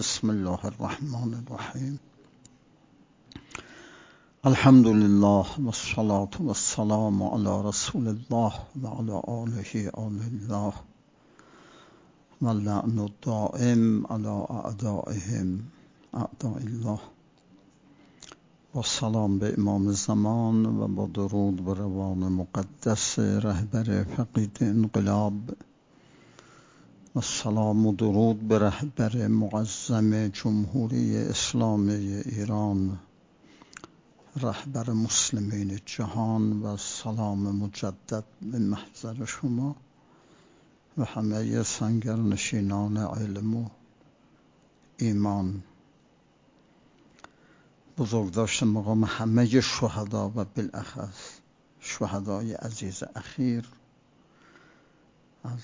بسم الله الرحمن الرحیم. الحمد لله والصلاة والسلام على رسول الله وعلى آله آل الله واللعن الدائم على أعدائهم أعداء الله. با سلام به امام زمان و با درود به روان مقدس رهبر فقید انقلاب و سلام و درود به رهبر معظم جمهوری اسلامی ایران، رهبر مسلمین جهان، و سلام مجدد به محضر شما و همه سنگرنشینان علم و ایمان. بزرگداشت مقام همه شهدا و بالاخص شهدای عزیز اخیر از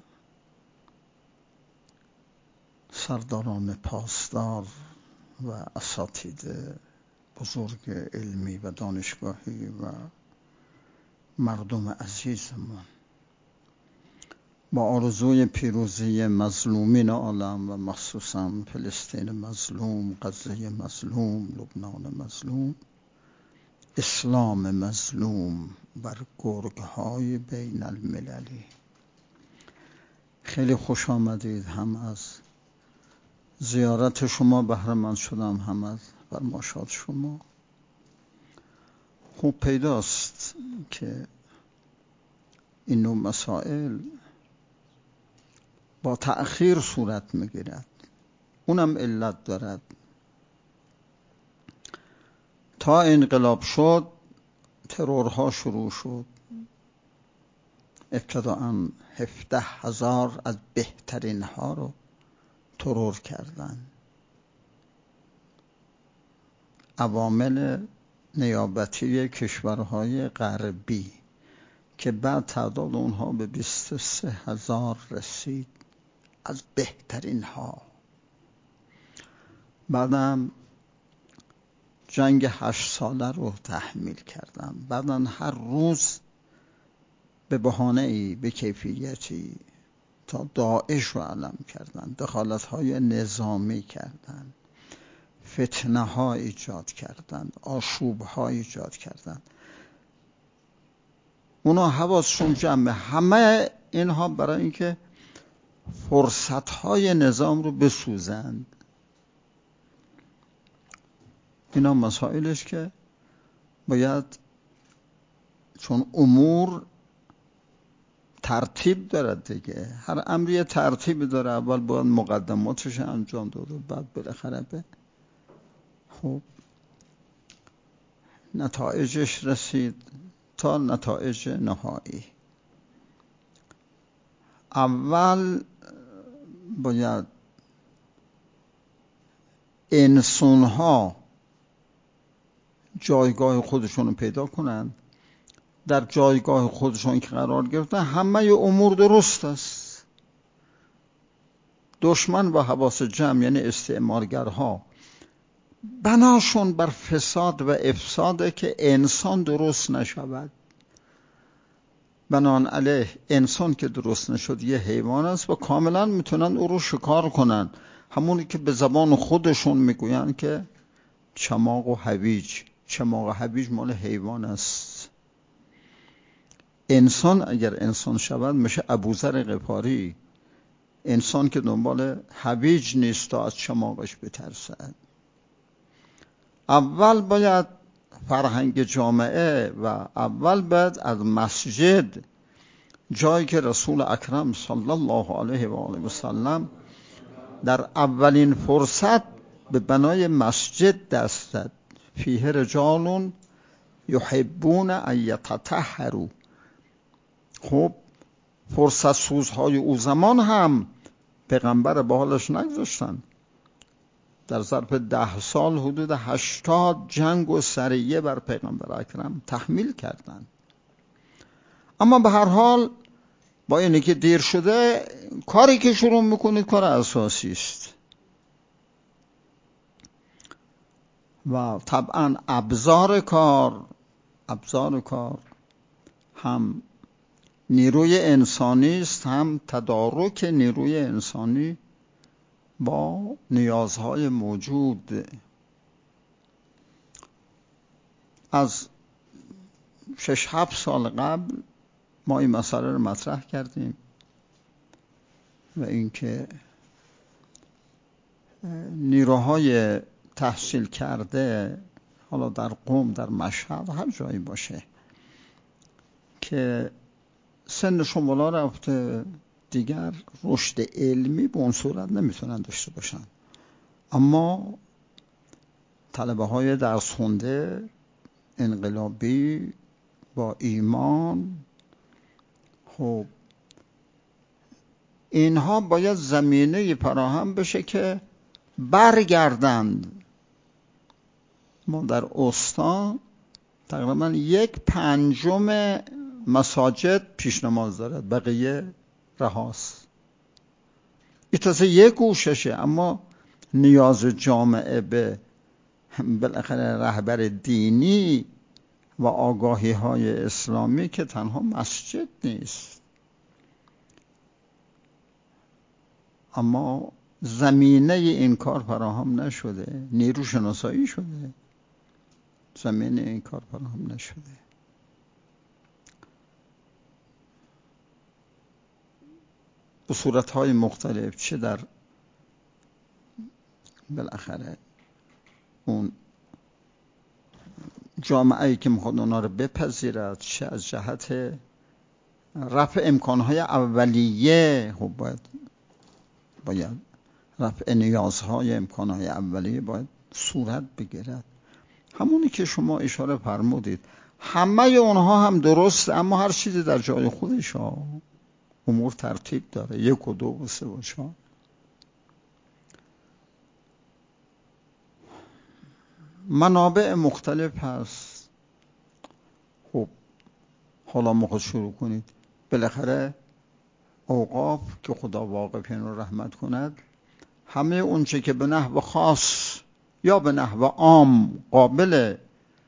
سرداران پاسدار و اساتید بزرگ علمی و دانشگاهی و مردم عزیزمان، با آرزوی پیروزی مظلومین عالم و مخصوصا فلسطین مظلوم، غزه مظلوم، لبنان مظلوم، اسلام مظلوم بر گرگ‌های بین المللی. خیلی خوش آمدید. هم از زیارت شما بهره مند شدم، هم از فرماشات شما. خوب پیداست که این نوع مسائل با تأخیر صورت میگیرد. اونم علت دارد. تا انقلاب شد ترورها شروع شد. ابتداءً 17,000 از بهترین ها رو ترور کردن. عوامل نیابتی کشورهای غربی که بعد تعداد اونها به 23,000 رسید، از بهترین ها. بعدم جنگ 8 ساله رو تحمیل کردن. بعداً هر روز به بهانه‌ای، به کیفیتی تا داعش رو علم کردن، دخالت‌های نظامی کردن، فتنه‌ها ایجاد کردن، آشوب‌ها ایجاد کردن. اونا حواسشون جمعه. همه اینها برای اینکه فرصت‌های نظام رو بسوزند. اینا مسائلش که باید، چون امور ترتیب دارد دیگه، هر امری ترتیب داره. اول باید مقدماتش انجام داد و بعد بالاخره به نتایجش رسید تا نتایج نهایی. اول باید انسان‌ها جایگاه خودشون رو پیدا کنند. در جایگاه خودشون که قرار گرفتن همه امور درست است. دشمن و حواس جمع یعنی استعمارگرها بناشون بر فساد و افساده که انسان درست نشود. بنان علیه انسان که درست نشد یه حیوان است و کاملا میتونن او رو شکار کنن. همونی که به زبان خودشون میگوین که چماق و هویج. چماق و هویج مال حیوان است. انسان اگر انسان شود میشه ابوذر غفاری. انسان که دنبال هویج نیست تا از چماقش بترسد. اول باید فرهنگ جامعه و اول باید از مسجد، جایی که رسول اکرم صلی الله علیه و آله و سلم در اولین فرصت به بنای مسجد دست زد. فیه رجال یحبون ان یتطهروا. خب فرصت سوزهای او زمان هم پیغمبر با حالش نگذاشتن. در ظرف 10 سال حدود 80 جنگ و سریه بر پیغمبر اکرم تحمیل کردند. اما به هر حال با اینه که دیر شده، کاری که شروع میکنید کار اساسی است و طبعا ابزار کار هم نیروی انسانی است، هم تدارک نیروی انسانی با نیازهای موجود. از 6-7 سال قبل ما این مسئله رو مطرح کردیم و اینکه نیروهای تحصیل کرده، حالا در قم، در مشهد، هر جایی باشه که سنشون بالا رفته، دیگر رشد علمی به اون صورت نمیتونن داشته باشن، اما طلبه های درس خونده، انقلابی، با ایمان، خب اینها باید زمینه فراهم بشه که برگردند. ما در استان تقریبا 1/5 مساجد پیش نماز دارد، بقیه رهاست. این تازه یک گوششه، اما نیاز جامعه به بالاخره رهبر دینی و آگاهی های اسلامی که تنها مسجد نیست، اما زمینه این کار فراهم نشده، نیرو شناسایی شده، زمینه این کار فراهم نشده. به صورتهای مختلف، چه در بالاخره اون جامعه‌ای که میخواد اونا رو بپذیرد، چه از جهت رفع امکانهای اولیه، خب باید رفع نیازهای امکانهای اولیه باید صورت بگیرد. همونی که شما اشاره فرمودید، همه اونها هم درست، اما هر چیزی در جای خودش امور ترتیب داره، 1 و 2 و 3 و 4. منابع مختلف هست. خب حالا موقع شروع کنید، بالاخره اوقاف که خدا واقفین رو رحمت کند، همه اونچه که به نحو خاص یا به نحو عام قابل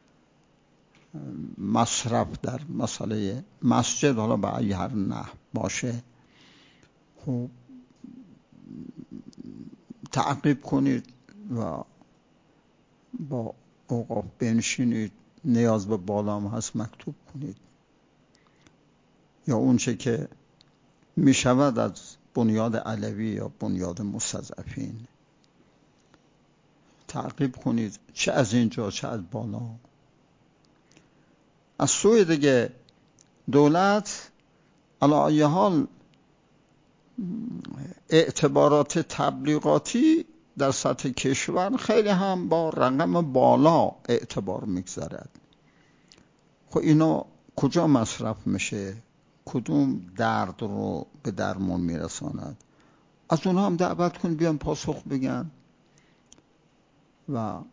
مصرف در مسئله مسجد، حالا به ای هر نحو باشه، خب تعقیب کنید و با اوقاف بنشینید، نیاز به بالام هست مکتوب کنید، یا اونچه که می شود از بنیاد علوی یا بنیاد مستضعفین تعقیب کنید، چه از اینجا چه از بالا. از سوی دیگه دولت علی ای حال اعتبارات تبلیغاتی در سطح کشور خیلی هم با رقم بالا اعتبار میگذارد. خب اینا کجا مصرف میشه؟ کدوم درد رو به درمان میرساند؟ از اونها هم دعوت کن بیان پاسخ بگن. و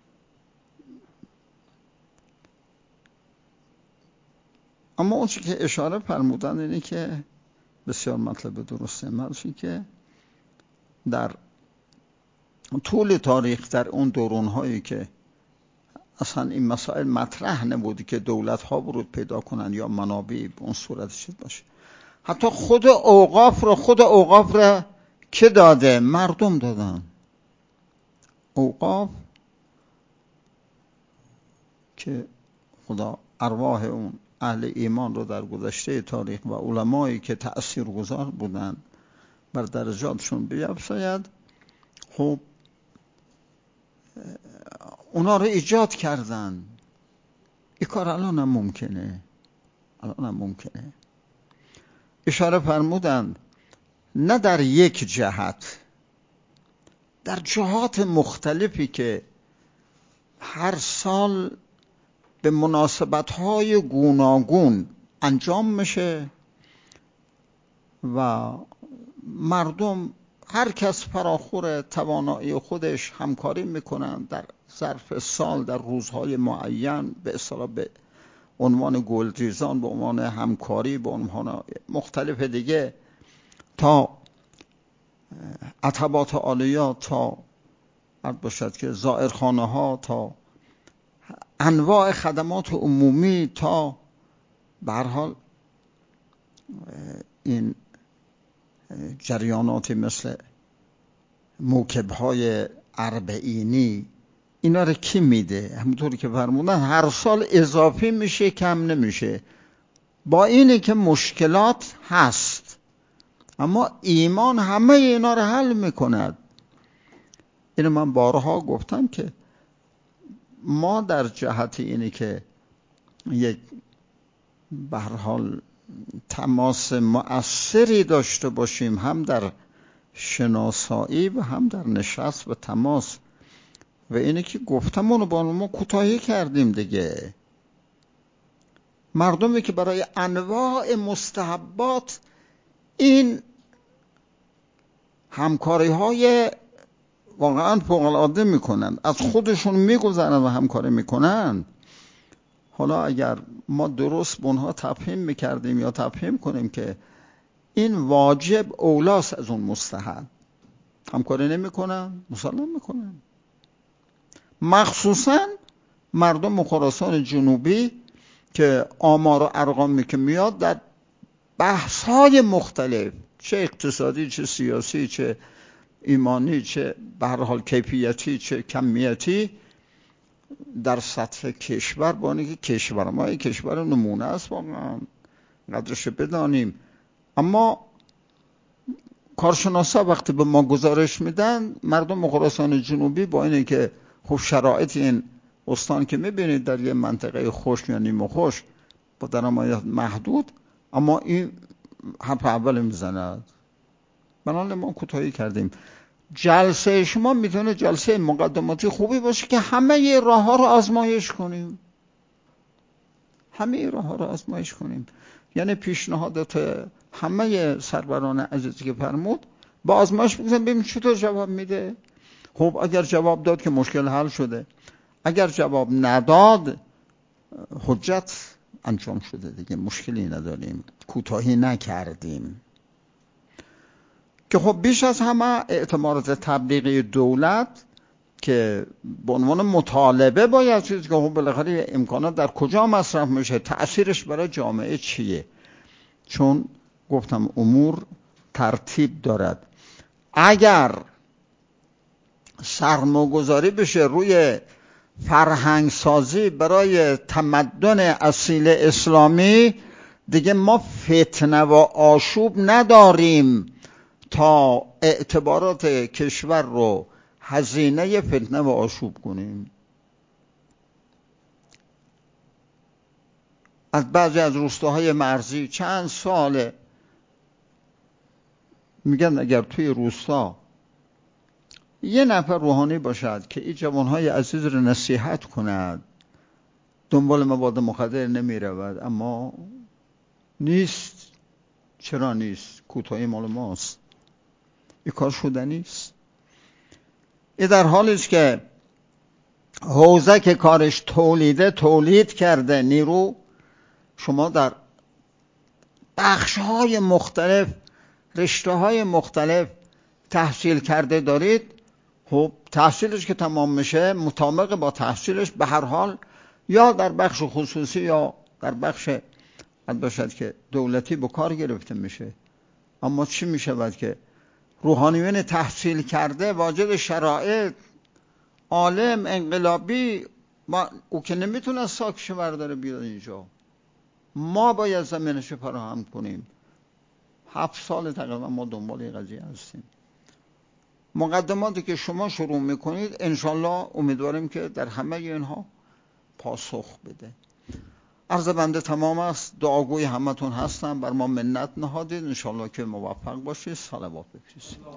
اما اون چی که اشاره فرمودن اینه که بسیار مطلب درسته، معنی که در طول تاریخ، در اون دوران‌هایی که اصلا این مسائل مطرح نبودی که دولت‌ها ورود پیدا کنن یا منابعی به اون صورت شد باشه، حتی خود اوقاف را که داده؟ مردم دادن. اوقاف که خدا ارواح اون اهل ایمان رو در گذشته تاریخ و علمایی که تأثیرگذار بودن بر درجاتشون بیفزاید، خب اونا رو ایجاد کردن. این کار الان هم ممکنه. اشاره فرمودند نه در یک جهت، در جهات مختلفی که هر سال به مناسبت‌های گوناگون انجام میشه و مردم هر کس فراخور توانایی خودش همکاری میکنن در ظرف سال، در روزهای معین، به اصطلاح به عنوان گلریزان، به عنوان همکاری، به عنوان مختلف دیگه، تا عتبات عالیات، تا عرض باشد که زائرخانه ها، تا انواع خدمات عمومی، تا به هر حال این جریاناتی مثل موکب‌های اربعینی اینا رو کی میده؟ همونطوری که فرمودن هر سال اضافی میشه، کم نمیشه. با اینه که مشکلات هست، اما ایمان همه اینا رو حل میکند. اینو من بارها گفتم که ما در جهت اینه که یک به هر حال تماس مؤثری داشته باشیم، هم در شناسایی و هم در نشست و تماس، و اینه که گفتم اونو با ما کوتاهی کردیم دیگه. مردمی که برای انواع مستحبات این همکاری های واقعا فوق‌العاده میکنن، از خودشون میگذرن و همکاری میکنن. حالا اگر ما درست به اونها تفهیم میکردیم یا تفهیم کنیم که این واجب اولاست از اون مستحب، همکاری نمیکنن، مسلم میکنن. مخصوصا مردم خراسان جنوبی که آمار و ارقامی که میاد در بحث‌های مختلف، چه اقتصادی، چه سیاسی، چه ایمانی، چه به هر حال کیفیتی، چه کمیتی، در سطح کشور، با اینکه کشور ما یک کشور نمونه است واقعا قدرش بدانیم، اما کارشناسا وقتی به ما گزارش میدن مردم خراسان جنوبی با اینه که خب شرایط این استان که میبینید در یه منطقه خشک یا نیمه خشک با درآمد محدود، اما این حرف اول میزند. بنابراین ما کوتاهی کردیم. جلسه شما میتونه جلسه مقدماتی خوبی باشه که همه راه ها رو آزمایش کنیم، همه راه ها رو آزمایش کنیم. یعنی پیشنهادات همه سروران عزیزی که فرمود با آزمایش بگذاریم ببینیم چطور جواب میده. خب اگر جواب داد که مشکل حل شده، اگر جواب نداد حجت انجام شده دیگه، مشکلی نداریم، کوتاهی نکردیم. که خب بیش از همه اعتمارات تبلیغی دولت که به عنوان مطالبه باید چیزی که خب بالاخره امکانات در کجا مصرف میشه، تأثیرش برای جامعه چیه؟ چون گفتم امور ترتیب دارد. اگر سرمایه‌گذاری بشه روی فرهنگ سازی برای تمدن اصیل اسلامی، دیگه ما فتنه و آشوب نداریم تا اعتبارات کشور رو هزینه فتنه و آشوب کنیم. از بعضی از روستاهای مرزی چند ساله میگن اگر توی روستا یه نفر روحانی باشد که این جوانهای عزیز رو نصیحت کند، دنبال مواد مخدر نمی رود، اما نیست. چرا نیست؟ کوتاهی مال ماست، این کار شدنی است. این در حالی است که حوزه که کارش تولید کرده نیرو، شما در بخش‌های مختلف، رشته‌های مختلف تحصیل کرده دارید. خب تحصیلش که تمام میشه مطابق با تحصیلش به هر حال یا در بخش خصوصی یا در بخش باشد که دولتی به کار گرفته میشه. اما چی میشود که روحانیون تحصیل کرده، واجد شرایط، عالم، انقلابی، او که نمیتونه ساکش برداره بیاد اینجا، ما باید زمینش فراهم کنیم. 7 سال تقریبا ما دنبال این قضیه هستیم. مقدماتی که شما شروع میکنید انشالله امیدواریم که در همه اینها پاسخ بده. عرض بنده تمام است. دعاگوی همتون هستم. بر ما منت نهادید، انشالله که موفق باشید. صلوات بفرستید.